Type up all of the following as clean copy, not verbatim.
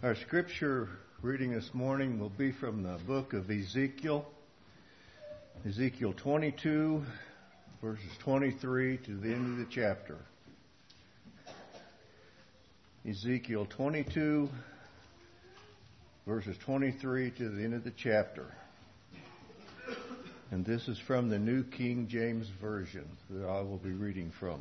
Our scripture reading this morning will be from the book of Ezekiel. Ezekiel 22, verses 23 to the end of the chapter. Ezekiel 22, verses 23 to the end of the chapter. And this is from the New King James Version that I will be reading from.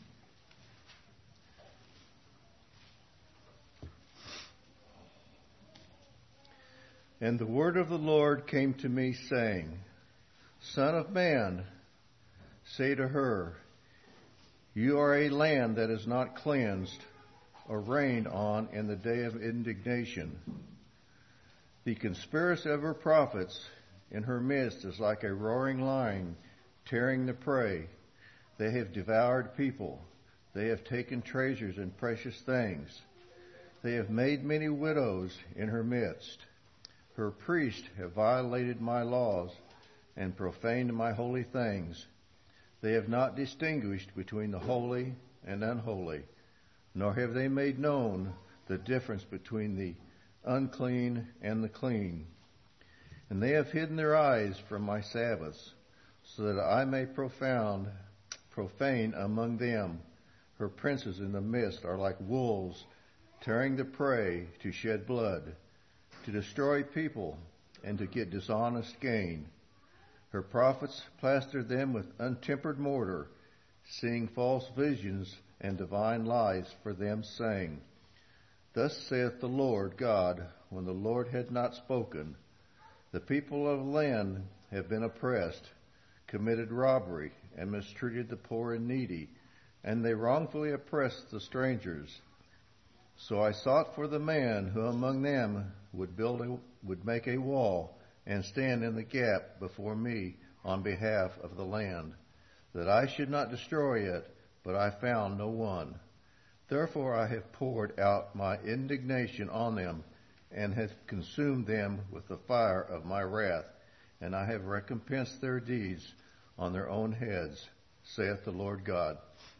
And the word of the Lord came to me, saying, Son of man, say to her, You are a land that is not cleansed or rained on in the day of indignation. The conspiracy of her prophets in her midst is like a roaring lion tearing the prey. They have devoured people. They have taken treasures and precious things. They have made many widows in her midst. Her priests have violated my laws and profaned my holy things. They have not distinguished between the holy and unholy, nor have they made known the difference between the unclean and the clean. And they have hidden their eyes from my Sabbaths, so that I may profane among them. Her princes in the midst are like wolves, tearing the prey to shed blood, to destroy people, and to get dishonest gain. Her prophets plaster them with untempered mortar, seeing false visions and divine lies for them, saying, Thus saith the Lord God, when the Lord had not spoken. The people of the land have been oppressed, committed robbery, and mistreated the poor and needy, and they wrongfully oppressed the strangers. So I sought for the man who among them would make a wall and stand in the gap before me on behalf of the land, that I should not destroy it, but I found no one. Therefore I have poured out my indignation on them, and have consumed them with the fire of my wrath, and I have recompensed their deeds on their own heads, saith the Lord God.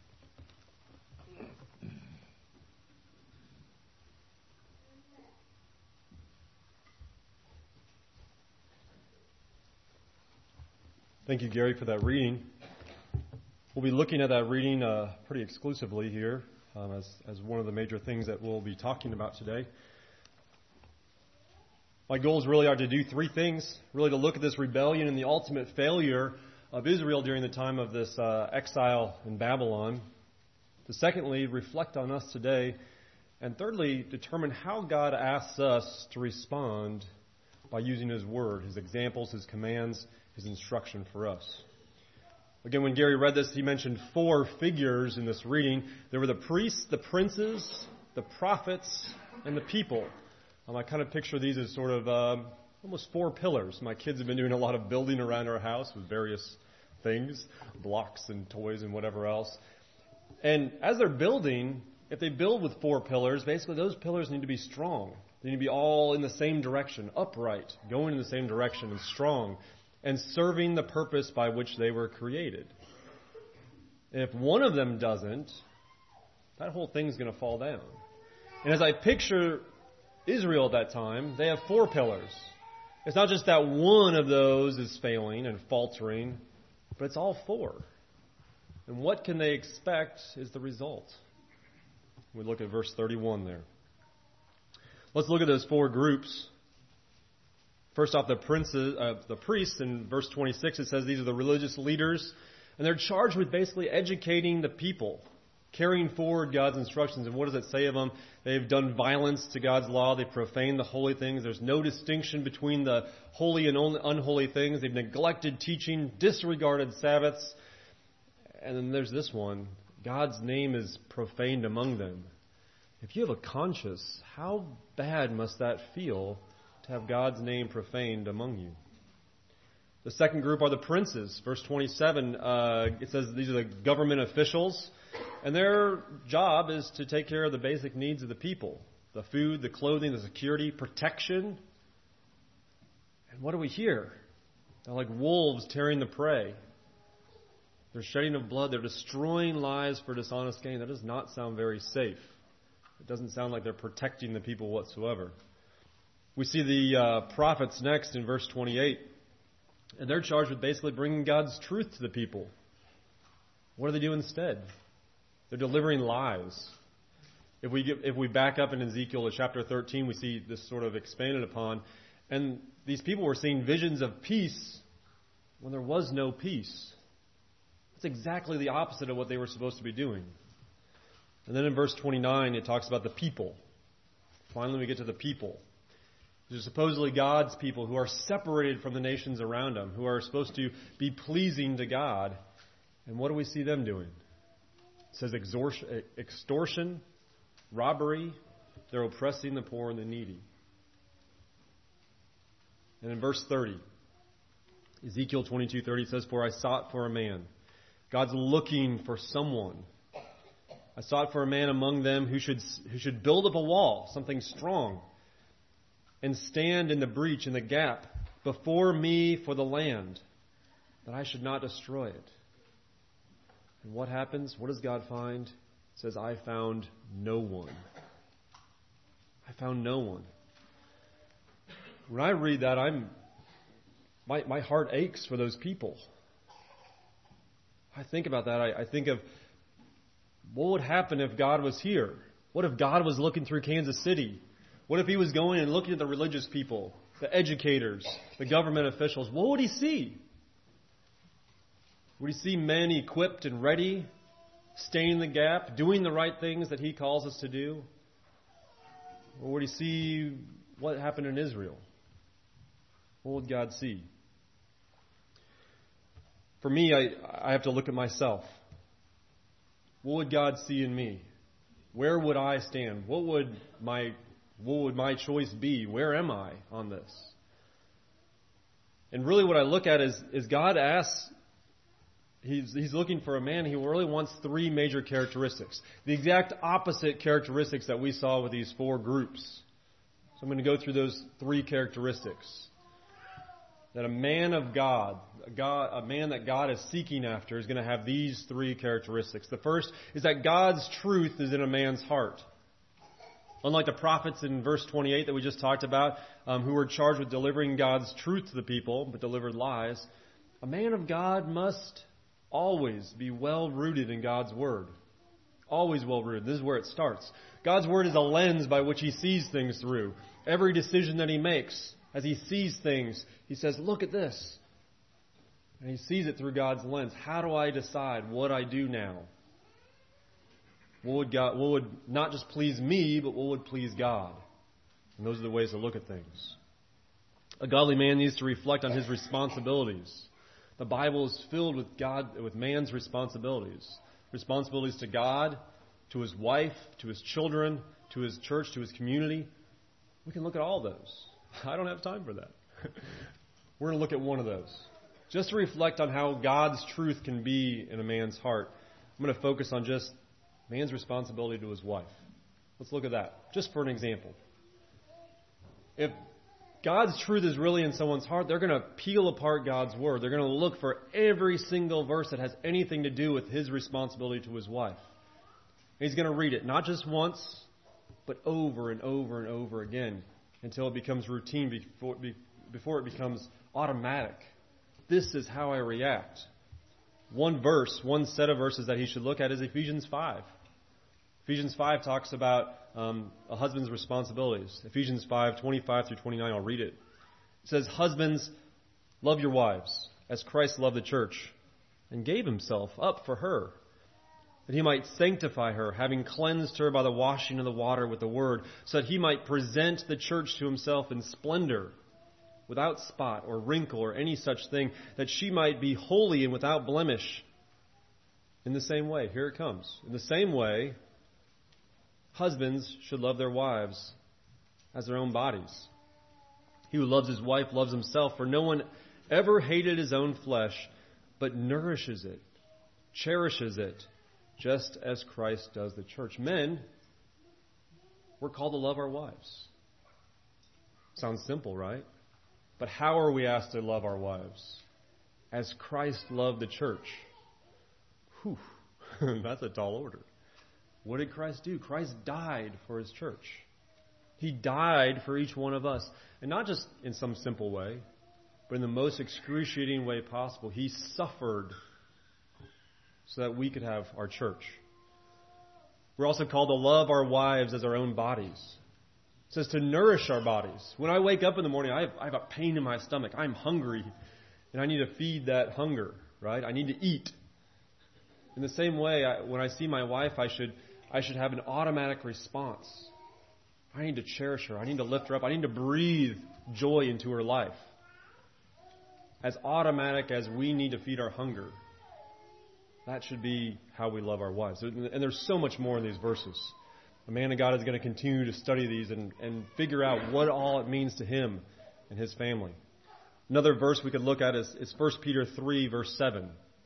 Thank you, Gary, for that reading. We'll be looking at that reading pretty exclusively here as one of the major things that we'll be talking about today. My goals really are to do three things, really to look at this rebellion and the ultimate failure of Israel during the time of this exile in Babylon. To secondly, reflect on us today. And thirdly, determine how God asks us to respond by using His Word, His examples, His commands, His instruction for us. Again, when Gary read this, he mentioned four figures in this reading. There were the priests, the princes, the prophets, and the people. I kind of picture these as sort of almost four pillars. My kids have been doing a lot of building around our house with various things, blocks and toys and whatever else. And as they're building, if they build with four pillars, basically those pillars need to be strong. They need to be all in the same direction, upright, going in the same direction and strong, and serving the purpose by which they were created. And if one of them doesn't, that whole thing's going to fall down. And as I picture Israel at that time, they have four pillars. It's not just that one of those is failing and faltering, but it's all four. And what can they expect is the result. We look at verse 31 there. Let's look at those four groups. First off, the priests in verse 26, it says these are the religious leaders, and they're charged with basically educating the people, carrying forward God's instructions. And what does it say of them? They've done violence to God's law. They profane the holy things. There's no distinction between the holy and unholy things. They've neglected teaching, disregarded Sabbaths. And then there's this one. God's name is profaned among them. If you have a conscience, how bad must that feel to have God's name profaned among you? The second group are the princes. Verse 27, it says these are the government officials. And their job is to take care of the basic needs of the people. The food, the clothing, the security, protection. And what do we hear? They're like wolves tearing the prey. They're shedding of blood. They're destroying lives for dishonest gain. That does not sound very safe. It doesn't sound like they're protecting the people whatsoever. We see the prophets next in verse 28, and they're charged with basically bringing God's truth to the people. What do they do instead? They're delivering lies. If we back up in Ezekiel to chapter 13, we see this sort of expanded upon. And these people were seeing visions of peace when there was no peace. It's exactly the opposite of what they were supposed to be doing. And then in verse 29, it talks about the people. Finally, we get to the people. These are supposedly God's people who are separated from the nations around them, who are supposed to be pleasing to God. And what do we see them doing? It says extortion, robbery. They're oppressing the poor and the needy. And in verse 30, Ezekiel 22:30 says, "For I sought for a man." God's looking for someone. "I sought for a man among them who should build up a wall, something strong, and stand in the breach, in the gap, before me for the land, that I should not destroy it." And what happens? What does God find? It says, "I found no one." I found no one. When I read that, my heart aches for those people. I think about that. I think of what would happen if God was here? What if God was looking through Kansas City? What if he was going and looking at the religious people, the educators, the government officials? What would he see? Would he see men equipped and ready, staying in the gap, doing the right things that he calls us to do? Or would he see what happened in Israel? What would God see? For me, I have to look at myself. What would God see in me? Where would I stand? What would my choice be? Where am I on this? And really what I look at is God asks, He's looking for a man. He really wants three major characteristics. The exact opposite characteristics that we saw with these four groups. So I'm going to go through those three characteristics. That a man of God, a man that God is seeking after, is going to have these three characteristics. The first is that God's truth is in a man's heart. Unlike the prophets in verse 28 that we just talked about, who were charged with delivering God's truth to the people, but delivered lies, a man of God must always be well-rooted in God's Word. Always well-rooted. This is where it starts. God's Word is a lens by which He sees things through. Every decision that He makes, as He sees things, He says, "Look at this." And He sees it through God's lens. How do I decide what I do now? What would not just please me, but what would please God? And those are the ways to look at things. A godly man needs to reflect on his responsibilities. The Bible is filled with man's responsibilities. Responsibilities to God, to his wife, to his children, to his church, to his community. We can look at all those. I don't have time for that. We're going to look at one of those. Just to reflect on how God's truth can be in a man's heart, I'm going to focus on just man's responsibility to his wife. Let's look at that, just for an example. If God's truth is really in someone's heart, they're going to peel apart God's Word. They're going to look for every single verse that has anything to do with his responsibility to his wife. And he's going to read it, not just once, but over and over and over again, until it becomes routine, before it becomes automatic. This is how I react. One set of verses that he should look at is Ephesians 5. Ephesians 5 talks about a husband's responsibilities. Ephesians 5:25 through 29, I'll read it. It says, "Husbands, love your wives, as Christ loved the church, and gave himself up for her, that he might sanctify her, having cleansed her by the washing of the water with the word, so that he might present the church to himself in splendor, without spot or wrinkle or any such thing, that she might be holy and without blemish." In the same way, here it comes. In the same way, husbands should love their wives as their own bodies. He who loves his wife loves himself, for no one ever hated his own flesh, but nourishes it, cherishes it, just as Christ does the church. Men, we're called to love our wives. Sounds simple, right? But how are we asked to love our wives? As Christ loved the church. Whew, that's a tall order. What did Christ do? Christ died for his church. He died for each one of us. And not just in some simple way, but in the most excruciating way possible. He suffered so that we could have our church. We're also called to love our wives as our own bodies. It says to nourish our bodies. When I wake up in the morning, I have a pain in my stomach. I'm hungry, and I need to feed that hunger, right? I need to eat. In the same way, when I see my wife, I should have an automatic response. I need to cherish her. I need to lift her up. I need to breathe joy into her life. As automatic as we need to feed our hunger, that should be how we love our wives. And there's so much more in these verses. A man of God is going to continue to study these and figure out what all it means to him and his family. Another verse we could look at is 1 Peter 3, verse 7.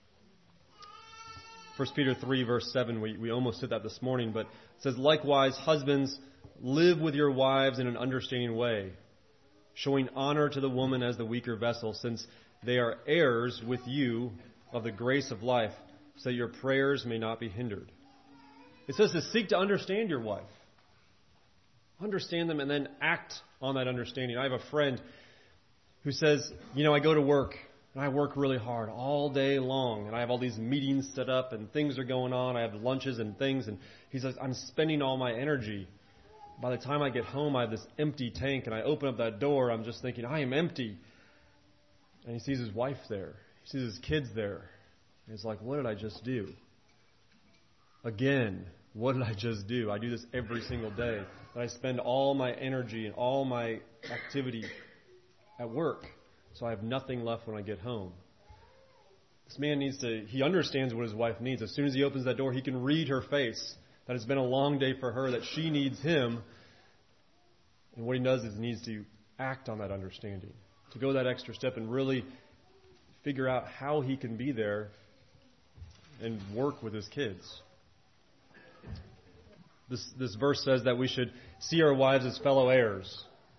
1 Peter 3, verse 7, we almost did that this morning, but it says, likewise, husbands, live with your wives in an understanding way, showing honor to the woman as the weaker vessel, since they are heirs with you of the grace of life, so that your prayers may not be hindered. It says to seek to understand your wife. Understand them and then act on that understanding. I have a friend who says, I go to work and I work really hard all day long and I have all these meetings set up and things are going on. I have lunches and things, and he says, I'm spending all my energy. By the time I get home, I have this empty tank, and I open up that door, I'm just thinking, I am empty. And he sees his wife there. He sees his kids there. And he's like, what did I just do? Again, what did I just do? I do this every single day. And I spend all my energy and all my activity at work. So I have nothing left when I get home. This man he understands what his wife needs. As soon as he opens that door, he can read her face that it's been a long day for her, that she needs him. And what he does is he needs to act on that understanding, to go that extra step and really figure out how he can be there and work with his kids. This verse says that we should see our wives as fellow heirs.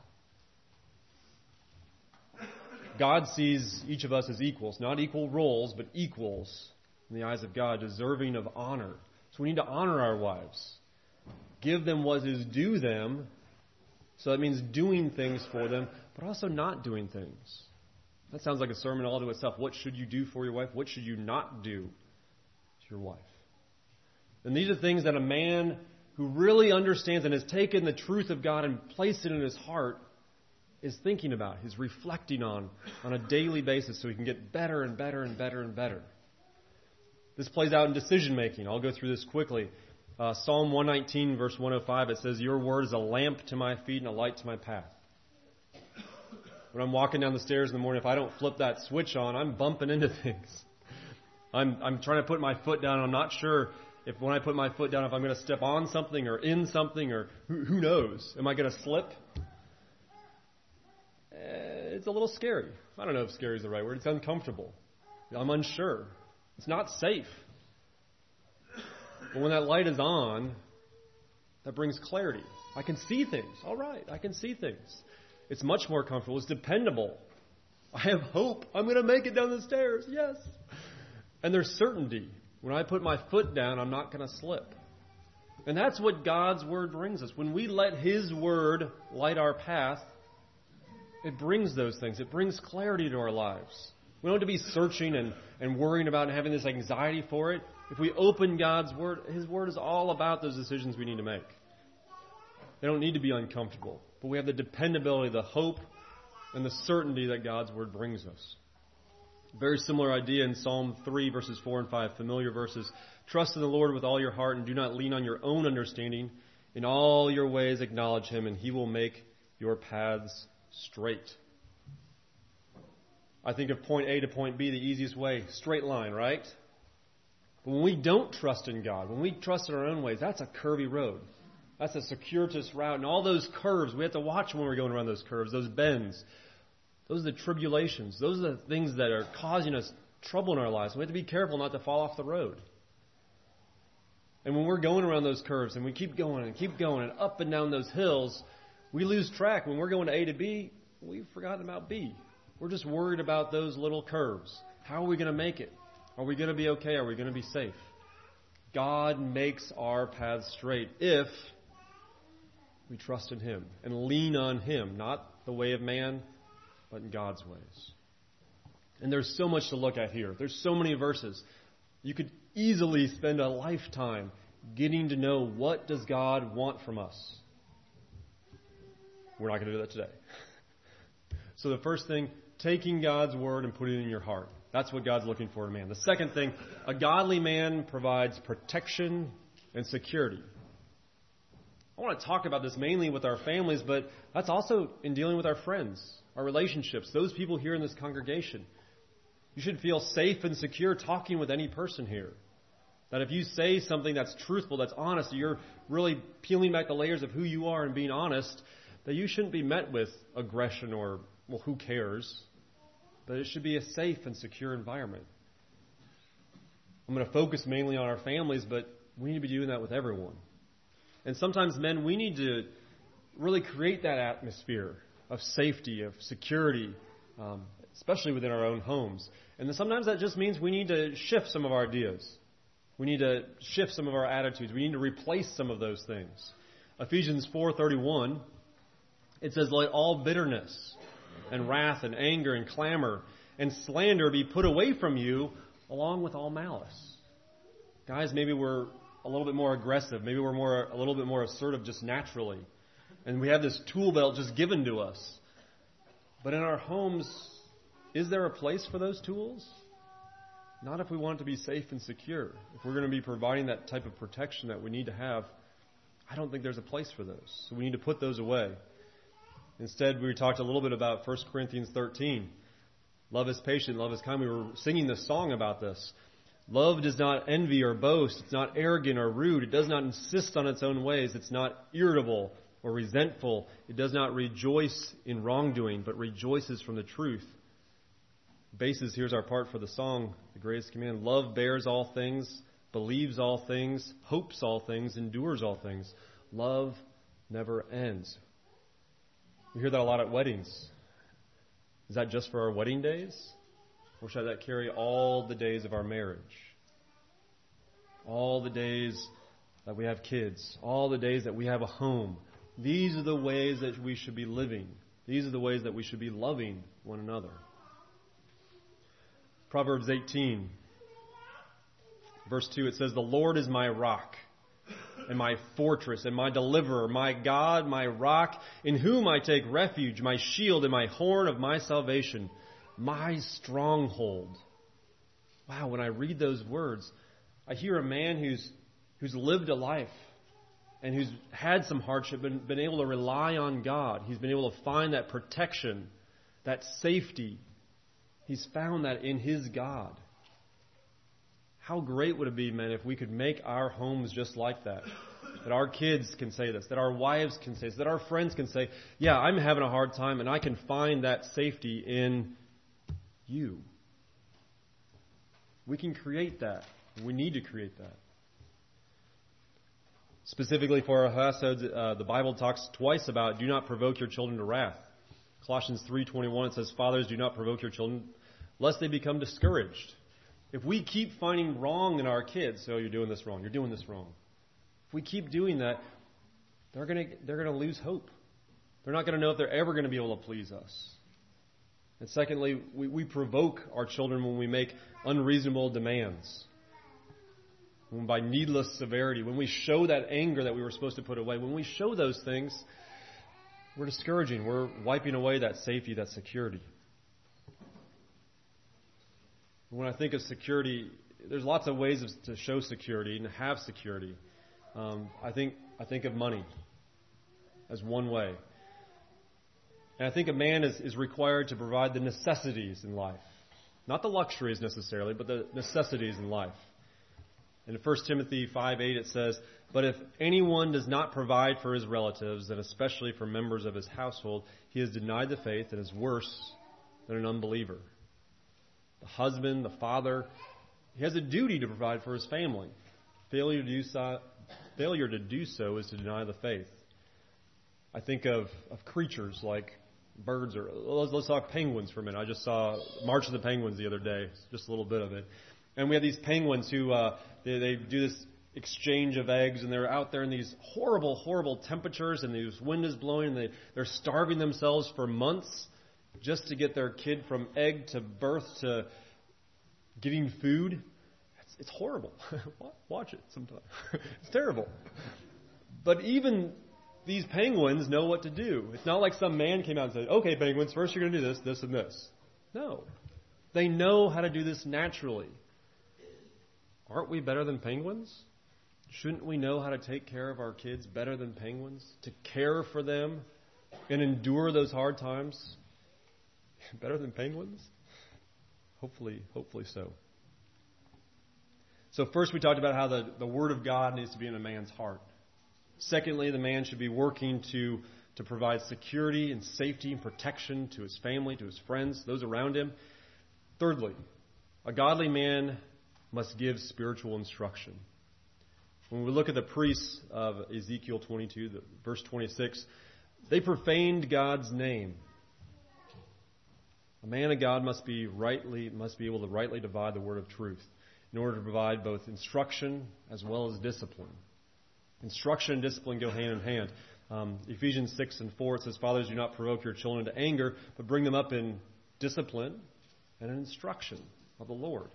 God sees each of us as equals, not equal roles, but equals in the eyes of God, deserving of honor. So we need to honor our wives. Give them what is due them. So that means doing things for them, but also not doing things. That sounds like a sermon all to itself. What should you do for your wife? What should you not do to your wife? And these are things that a man who really understands and has taken the truth of God and placed it in his heart is thinking about, is reflecting on a daily basis so he can get better and better and better and better. This plays out in decision making. I'll go through this quickly. Psalm 119, verse 105, it says, your word is a lamp to my feet and a light to my path. When I'm walking down the stairs in the morning, if I don't flip that switch on, I'm bumping into things. I'm trying to put my foot down. I'm not sure if when I put my foot down, if I'm going to step on something or in something, or who knows? Am I going to slip? It's a little scary. I don't know if scary is the right word. It's uncomfortable. I'm unsure. It's not safe. But when that light is on, that brings clarity. I can see things. All right, I can see things. It's much more comfortable. It's dependable. I have hope. I'm going to make it down the stairs. Yes. And there's certainty. When I put my foot down, I'm not going to slip. And that's what God's Word brings us. When we let His Word light our path, it brings those things. It brings clarity to our lives. We don't have to be searching and worrying about and having this anxiety for it. If we open God's Word, His Word is all about those decisions we need to make. They don't need to be uncomfortable. But we have the dependability, the hope, and the certainty that God's Word brings us. Very similar idea in Psalm 3, verses 4 and 5, familiar verses. Trust in the Lord with all your heart and do not lean on your own understanding. In all your ways acknowledge Him and He will make your paths straight. I think of point A to point B the easiest way, straight line, right? But when we don't trust in God, when we trust in our own ways, that's a curvy road. That's a circuitous route. And all those curves, we have to watch when we're going around those curves, those bends. Those are the tribulations. Those are the things that are causing us trouble in our lives. We have to be careful not to fall off the road. And when we're going around those curves and we keep going and up and down those hills, we lose track. When we're going to A to B, we've forgotten about B. We're just worried about those little curves. How are we going to make it? Are we going to be okay? Are we going to be safe? God makes our paths straight if we trust in Him and lean on Him, not the way of man, but in God's ways. And there's so much to look at here. There's so many verses. You could easily spend a lifetime getting to know what does God want from us. We're not going to do that today. So the first thing, taking God's word and putting it in your heart. That's what God's looking for in a man. The second thing, a godly man provides protection and security. I want to talk about this mainly with our families, but that's also in dealing with our friends, our relationships, those people here in this congregation. You should feel safe and secure talking with any person here. That if you say something that's truthful, that's honest, you're really peeling back the layers of who you are and being honest, that you shouldn't be met with aggression or, well, who cares? But it should be a safe and secure environment. I'm going to focus mainly on our families, but we need to be doing that with everyone. And sometimes, men, we need to really create that atmosphere of safety, of security, especially within our own homes. And then sometimes that just means we need to shift some of our ideas. We need to shift some of our attitudes. We need to replace some of those things. Ephesians 4:31, it says, "Let all bitterness and wrath and anger and clamor and slander be put away from you, along with all malice." Guys, maybe we're a little bit more aggressive. Maybe we're a little bit more assertive just naturally. And we have this tool belt just given to us. But in our homes, is there a place for those tools? Not if we want it to be safe and secure. If we're going to be providing that type of protection that we need to have, I don't think there's a place for those. So we need to put those away. Instead, we talked a little bit about 1 Corinthians 13. Love is patient, love is kind. We were singing this song about this. Love does not envy or boast. It's not arrogant or rude. It does not insist on its own ways. It's not irritable or resentful. It does not rejoice in wrongdoing, but rejoices from the truth. Basis, here's our part for the song, the greatest command. Love bears all things, believes all things, hopes all things, endures all things. Love never ends. We hear that a lot at weddings. Is that just for our wedding days? Or should that carry all the days of our marriage? All the days that we have kids. All the days that we have a home. These are the ways that we should be living. These are the ways that we should be loving one another. Proverbs 18, verse 2, it says, "The Lord is my rock and my fortress and my deliverer, my God, my rock, in whom I take refuge, my shield and my horn of my salvation, my stronghold." Wow, when I read those words, I hear a man who's lived a life and who's had some hardship and been able to rely on God. He's been able to find that protection, that safety. He's found that in his God. How great would it be, men, if we could make our homes just like that? That our kids can say this, that our wives can say this, that our friends can say, yeah, I'm having a hard time and I can find that safety in you. We can create that. We need to create that. Specifically for our households, the Bible talks twice about do not provoke your children to wrath. Colossians 3:21, it says, "Fathers, do not provoke your children, lest they become discouraged." If we keep finding wrong in our kids, so you're doing this wrong, you're doing this wrong. If we keep doing that, they're going to lose hope. They're not going to know if they're ever going to be able to please us. And secondly, we provoke our children when we make unreasonable demands. When by needless severity, when we show that anger that we were supposed to put away, when we show those things, we're discouraging. We're wiping away that safety, that security. When I think of security, there's lots of ways to show security and to have security. I think of money as one way. And I think a man is required to provide the necessities in life. Not the luxuries necessarily, but the necessities in life. In 1 Timothy 5:8 it says, "But if anyone does not provide for his relatives, and especially for members of his household, he has denied the faith and is worse than an unbeliever." The husband, the father, he has a duty to provide for his family. Failure to do so is to deny the faith. I think of creatures like birds, or let's talk penguins for a minute. I just saw March of the Penguins the other day, just a little bit of it. And we have these penguins who they do this exchange of eggs, and they're out there in these horrible, horrible temperatures, and this wind is blowing, and they're starving themselves for months just to get their kid from egg to birth to getting food. It's horrible. Watch it sometime. It's terrible. But even these penguins know what to do. It's not like some man came out and said, okay, penguins, first you're going to do this, this, and this. No. They know how to do this naturally. Aren't we better than penguins? Shouldn't we know how to take care of our kids better than penguins? To care for them and endure those hard times better than penguins? Hopefully so. So first we talked about how the Word of God needs to be in a man's heart. Secondly, the man should be working to provide security and safety and protection to his family, to his friends, those around him. Thirdly, a godly man must give spiritual instruction. When we look at the priests of Ezekiel 22, verse 26, they profaned God's name. A man of God must be able to rightly divide the word of truth in order to provide both instruction as well as discipline. Instruction and discipline go hand in hand. Ephesians 6:4 it says, "Fathers, do not provoke your children to anger, but bring them up in discipline and in instruction of the Lord."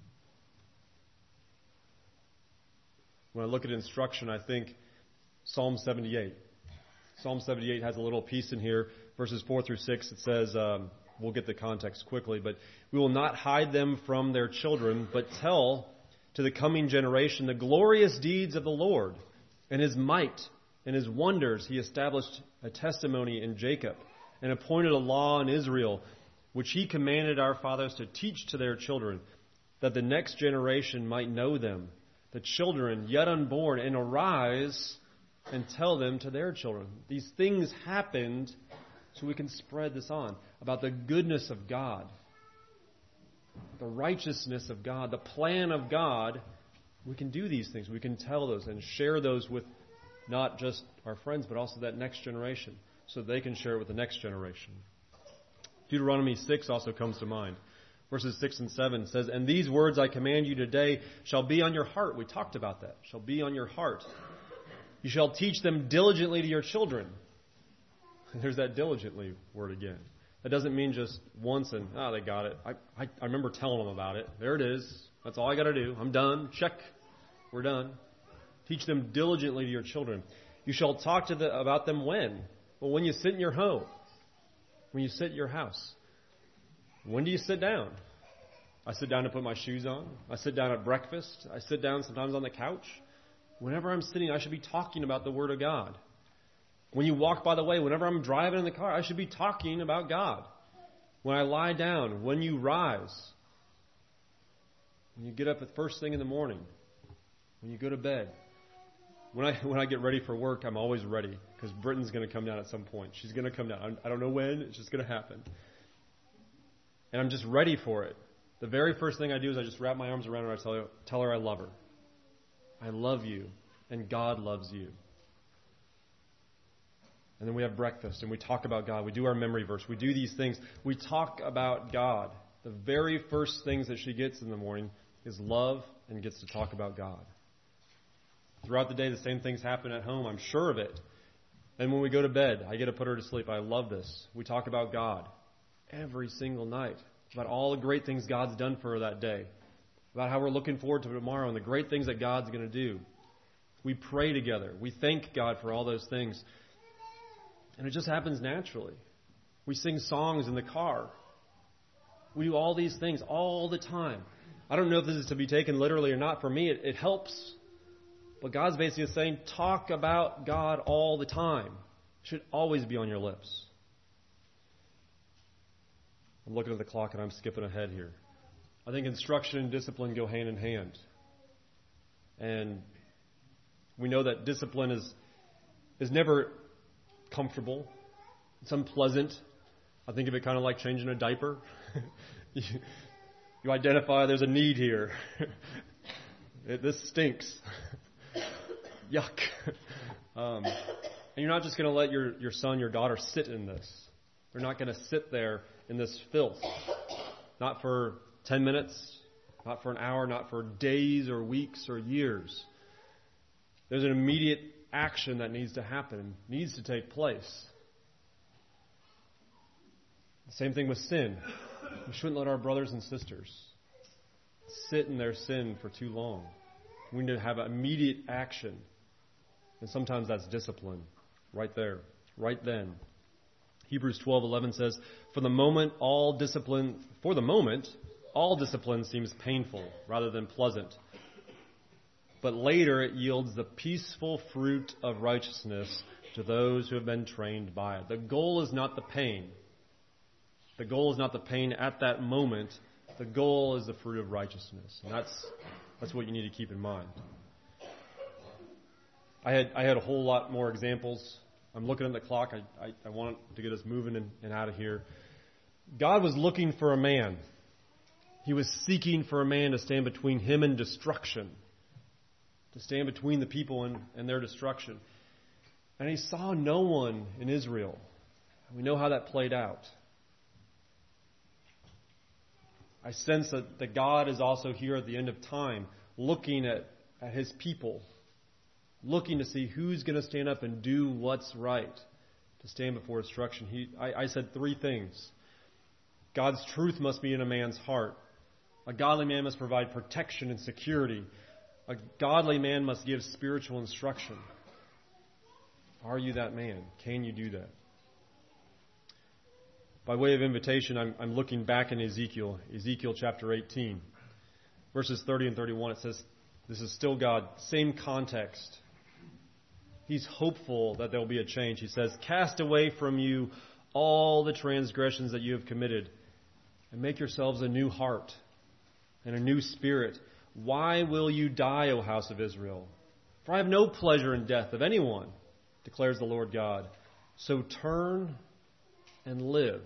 When I look at instruction, I think Psalm 78. Psalm 78 has a little piece in here, verses 4 through 6. It says, we'll get the context quickly, but we will not hide them from their children, but tell to the coming generation the glorious deeds of the Lord and his might and his wonders. He established a testimony in Jacob and appointed a law in Israel, which he commanded our fathers to teach to their children, that the next generation might know them, the children yet unborn, and arise and tell them to their children. These things happened so we can spread this on about the goodness of God, the righteousness of God, the plan of God. We can do these things. We can tell those and share those with not just our friends, but also that next generation, so they can share it with the next generation. Deuteronomy 6 also comes to mind. Verses 6 and 7 says, "And these words I command you today shall be on your heart." We talked about that. Shall be on your heart. "You shall teach them diligently to your children." There's that diligently word again. That doesn't mean just once and, they got it. I remember telling them about it. There it is. That's all I got to do. I'm done. Check. We're done. "Teach them diligently to your children. You shall talk about them when? Well, when you sit in your home. When you sit at your house. When do you sit down? I sit down to put my shoes on. I sit down at breakfast. I sit down sometimes on the couch. Whenever I'm sitting, I should be talking about the Word of God. When you walk by the way, whenever I'm driving in the car, I should be talking about God. When I lie down, when you rise, when you get up at first thing in the morning, when you go to bed. When I get ready for work, I'm always ready, because Britain's going to come down at some point. She's going to come down. I don't know when. It's just going to happen. And I'm just ready for it. The very first thing I do is I just wrap my arms around her and I tell her I love her. I love you, and God loves you. And then we have breakfast, and we talk about God. We do our memory verse. We do these things. We talk about God. The very first things that she gets in the morning is love and gets to talk about God. Throughout the day, the same things happen at home. I'm sure of it. And when we go to bed, I get to put her to sleep. I love this. We talk about God every single night, about all the great things God's done for her that day, about how we're looking forward to tomorrow and the great things that God's going to do. We pray together. We thank God for all those things. And it just happens naturally. We sing songs in the car. We do all these things all the time. I don't know if this is to be taken literally or not. For me, it helps. But God's basically saying, talk about God all the time. It should always be on your lips. I'm looking at the clock and I'm skipping ahead here. I think instruction and discipline go hand in hand. And we know that discipline is never comfortable. It's unpleasant. I think of it kind of like changing a diaper. You identify there's a need here. This stinks. Yuck. And you're not just going to let your son, your daughter sit in this. They're not going to sit there in this filth. Not for 10 minutes, not for an hour, not for days or weeks or years. There's an immediate action that needs to happen, needs to take place. The same thing with sin. We shouldn't let our brothers and sisters sit in their sin for too long. We need to have immediate action. And sometimes that's discipline. Right there. Right then. Hebrews 12:11 says, For the moment, all discipline seems painful rather than pleasant. But later it yields the peaceful fruit of righteousness to those who have been trained by it. The goal is not the pain. The goal is not the pain at that moment. The goal is the fruit of righteousness. And that's what you need to keep in mind. I had a whole lot more examples. I'm looking at the clock. I want to get us moving and out of here. God was looking for a man. He was seeking for a man to stand between him and destruction. To stand between the people and their destruction. And he saw no one in Israel. We know how that played out. I sense that God is also here at the end of time, looking at his people, looking to see who's going to stand up and do what's right, to stand before destruction. I said three things. God's truth must be in a man's heart. A godly man must provide protection and security. A godly man must give spiritual instruction. Are you that man? Can you do that? By way of invitation, I'm looking back in Ezekiel chapter 18, verses 30 and 31. It says, this is still God, same context. He's hopeful that there will be a change. He says, Cast away from you all the transgressions that you have committed, and make yourselves a new heart and a new spirit. Why will you die, O house of Israel? For I have no pleasure in death of anyone, declares the Lord God. So turn and live.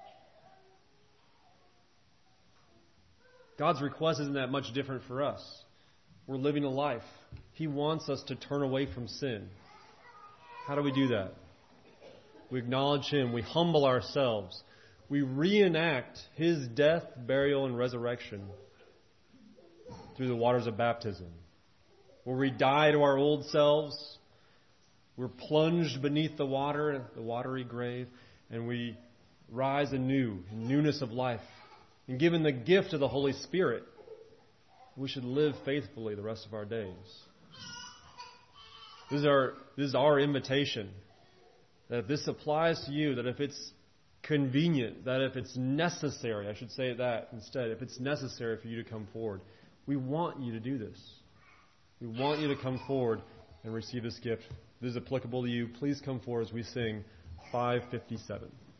God's request isn't that much different for us. We're living a life. He wants us to turn away from sin. How do we do that? We acknowledge Him. We humble ourselves. We reenact His death, burial, and resurrection through the waters of baptism, where we die to our old selves. We're plunged beneath the watery grave, and we rise anew in newness of life. And given the gift of the Holy Spirit, we should live faithfully the rest of our days. This is our invitation. That if this applies to you, that if it's convenient, that if it's necessary, I should say that instead, if it's necessary for you to come forward, we want you to do this. We want you to come forward and receive this gift. If this is applicable to you, please come forward as we sing 557.